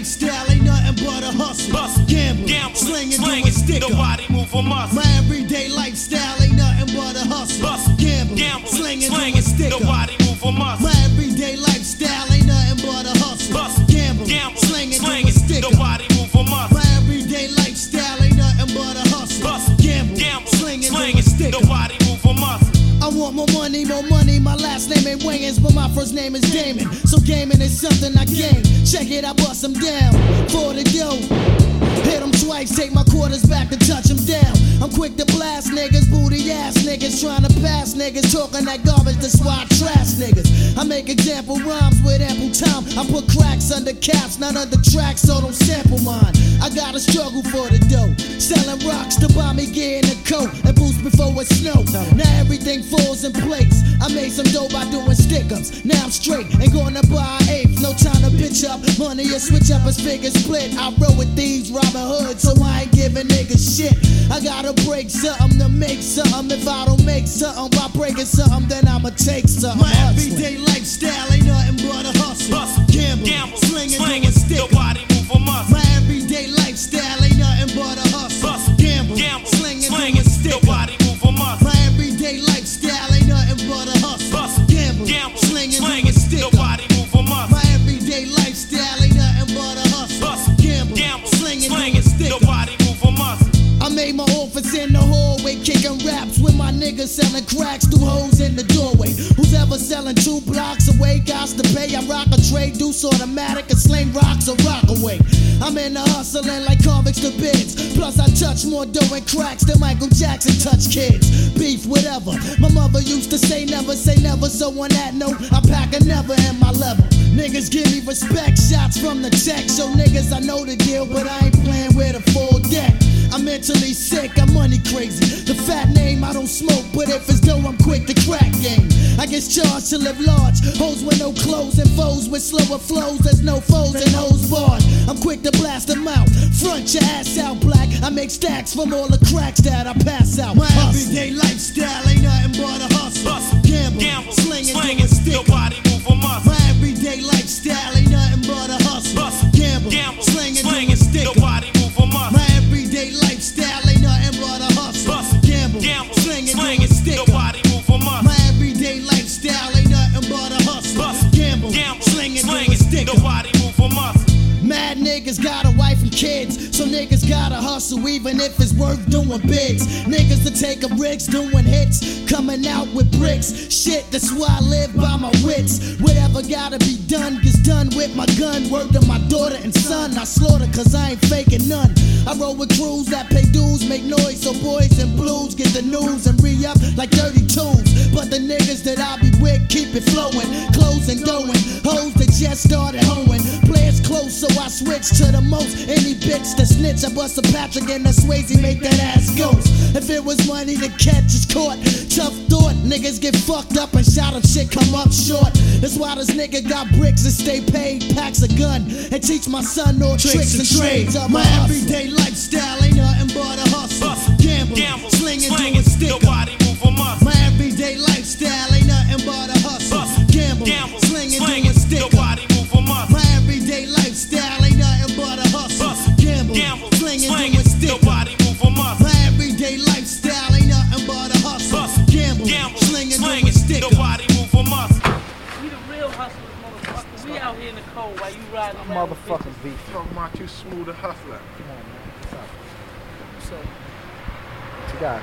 lifestyle ain't nothing but a hustle. Gamble, slinging, doing sticker. Nobody move from us. My everyday lifestyle ain't nothing but a hustle. Gamble, slinging, doing sticker. Nobody move from us. My everyday lifestyle ain't nothing but a hustle. Gamble, slinging, doing sticker. Nobody move from us. My everyday lifestyle ain't nothing but a hustle. Gamble, slinging, doing sticker. Nobody move from us. I want more money, more money. My last name ain't Wayans, but my first name is Damon. So gaming is something I gain. Check it, I bust them down for the dough. Hit them twice, take my quarters back and touch them down. I'm quick to blast niggas, booty ass niggas, trying to pass niggas, talking that garbage, that's why I trash niggas. I make example rhymes with ample time. I put cracks under caps, not under tracks, so don't sample mine. I gotta struggle for the dough, selling rocks to buy me gear in a coat and boost before it snows. Now everything falls in place. I made some dough by doing stick-ups. Now I'm straight, ain't gonna buy an eighth. No time to bitch up, money or switch up as figures split. I roll with thieves, Robin Hood, so I ain't giving niggas shit. I gotta break something to make something. If I don't make something by breaking something, then I'ma take something. My everyday lifestyle ain't nothing but a hustle. Gamble, slinging, doing sticker. Nobody move from us. My everyday lifestyle ain't nothing but a hustle. Gamble, slinging, doing sticker. Nobody move from us. My everyday lifestyle ain't nothing but a hustle. Gamble, slinging, doing sticker. Nobody move from us. My everyday lifestyle ain't nothing but a hustle. Gamble, slinging, doing sticker. Nobody move from us. I made my office in the hallway, kicking raps with my niggas selling cracks through holes in the doorway. Who's ever selling 2 blocks away? Got to pay. I rock a trade, deuce automatic, and sling rocks or rock away. I'm in the hustling like convicts to bids. Plus I touch more dough and cracks than Michael Jackson touch kids. Beef, whatever. My mother used to say never, so on that note, I pack a never in my level. Niggas give me respect, shots from the tech. Show niggas I know the deal, but I ain't playing with a full deck. I'm mentally sick, I'm money crazy. The fat name, I don't smoke, but if it's dough, I'm quick to crack game. I get charged to live large, hoes with no clothes and foes with slower flows. There's no foes and hoes barred. I'm quick to blast them out, front your ass out black. I make stacks from all the cracks that I pass out. My everyday lifestyle ain't nothing but a hustle. Gamble, slinging, doing sticker. Nobody move from us. My everyday lifestyle ain't nothing but a hustle. Gamble, slinging, doing sticker. Nobody move from us. My everyday lifestyle ain't nothing but a hustle. Gamble, slinging, doing sticker. Nobody move from us. My everyday lifestyle ain't nothing but a hustle. Gamble, slinging, doing sticker. Nobody move from us. Mad niggas got a wife and kids, so niggas gotta hustle even if it's worth doing bigs. Niggas that take a risks doing hits, coming out with bricks. Shit, that's why I live by my wits. Whatever gotta be done gets done with my gun. Word to my daughter and son, I slaughter cause I ain't faking none. I roll with crews that pay dues, make noise so boys and blues get the news and re-up like 32s. But the niggas that I be with keep it flowing, clothes and going, hoes that just started hoeing. Players close so I switch to the most. Any bitch that snitch, I bust a Patrick and a Swayze, make that ass ghost. If it was money to catch, it's caught. Tough thought, niggas get fucked up and shot up shit come up short. That's why this nigga got bricks and stay paid, packs a gun, and teach my son all tricks and trades. My everyday lifestyle ain't nothing but a hustle. Gamble, slinging, doing sticker. Nobody move from us. My everyday lifestyle ain't nothing but a hustle. Gamble, slinging, doing sticker. Nobody move from us. My everyday lifestyle ain't nothing but a hustle. Gamble, slinging, doing sticker. Nobody move from us. My everyday lifestyle ain't nothing but a hustle. Gamble, slinging, doing sticker. Nobody move from us. We the real hustlers, motherfucker. We out here in the cold while you riding around. Motherfucking beef. Talking about you smooth a hustler. Come on, man. What's up? So, What you got?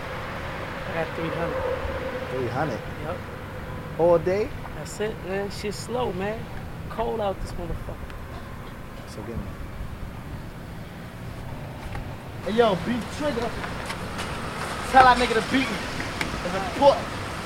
I got 300. 300. Yep. All day? That's it, man. Shit slow, man. Cold out this motherfucker. So give me. Hey yo, beat trigger. Tell that nigga to beat me. And report.